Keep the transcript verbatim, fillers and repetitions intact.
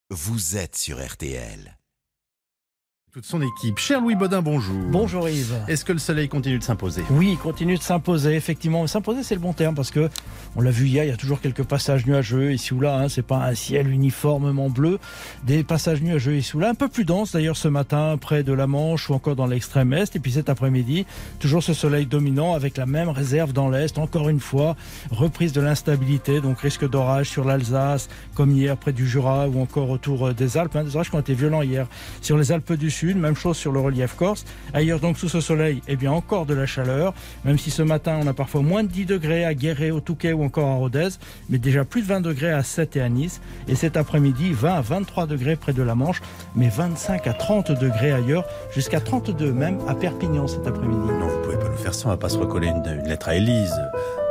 vous êtes sur R T L. Toute son équipe. Cher Louis Baudin, bonjour. Bonjour Yves. Est-ce que le soleil continue de s'imposer ? Oui, il continue de s'imposer, effectivement. S'imposer, c'est le bon terme, parce que on l'a vu hier, il y a toujours quelques passages nuageux ici ou là. Hein, c'est pas un ciel uniformément bleu. Des passages nuageux ici ou là, un peu plus denses d'ailleurs ce matin, près de la Manche ou encore dans l'extrême est. Et puis cet après-midi, toujours ce soleil dominant avec la même réserve dans l'est. Encore une fois, reprise de l'instabilité, donc risque d'orage sur l'Alsace, comme hier près du Jura ou encore autour des Alpes. Hein, des orages qui ont été violents hier sur les Alpes du Sud. Même chose sur le relief corse. Ailleurs donc sous ce soleil, eh bien encore de la chaleur, même si ce matin on a parfois moins de dix degrés à Guéret, au Touquet ou encore à Rodez, mais déjà plus de vingt degrés à Sète et à Nice. Et cet après-midi, vingt à vingt-trois degrés près de la Manche, mais vingt-cinq à trente degrés ailleurs, jusqu'à trente-deux même à Perpignan cet après-midi. Non, vous pouvez pas nous faire ça, on va pas se recoller une, une lettre à Élise.